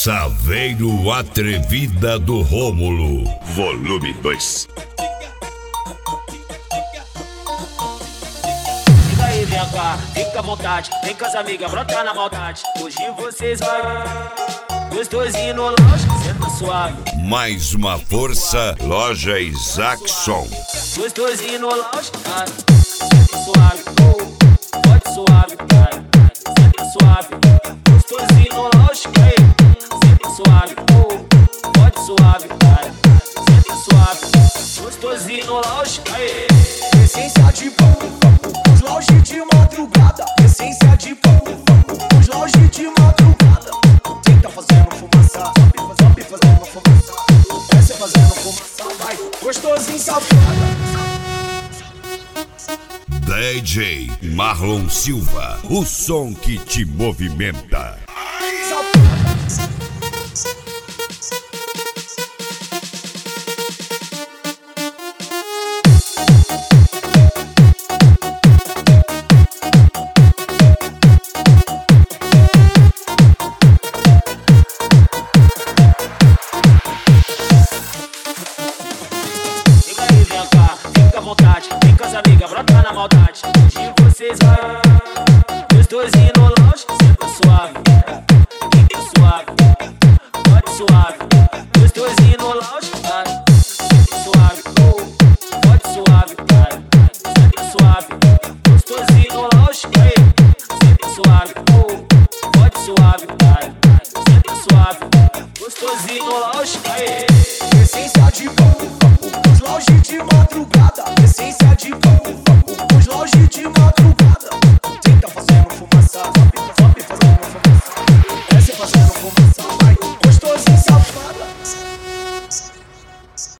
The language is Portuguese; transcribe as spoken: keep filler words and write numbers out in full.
Saveiro Atrevida do Rômulo, volume dois. Fica aí, vem cá, fica à vontade. Vem com as amigas, brota na maldade. Hoje vocês vão gostosinho no lounge, senta suave. Mais uma força, Loja Isaacson. Gostosinho no lounge, ah, senta suave, oh, pode suave, cara. Senta suave, gostosinho no lounge, aí. Senta suave, oh, pode suave, cara. Senta suave, gostosinho no lounge, aí. Essência de pão, os lounge de madrugada. Essência de pão, os lounge de madrugada. Quem tá fazendo fumaça, sobe fazendo fumaça. Desce fazendo fumaça, vai, gostosinho safada. D J Marlon Silva, o som que te movimenta. Fica aí, vem cá, fica à vontade. Vem com as amigas, brota na maldade. Hoje vocês vão gostosinho no lounge, senta suave. Fica suave, pode suave. Gostosinho no lounge, vai. Senta suave, oh, pode suave, vai. Senta suave, gostosinho no lounge, aí. Senta suave, oh, pode suave, vai. Senta suave, gostosinho no lounge, aí. Essência de pão, os lounge de madrugada. Essência de pão, os lounge de madrugada. Quem tá fazendo fumaça, sobe fazendo fumaça. Desce fazendo fumaça, vai,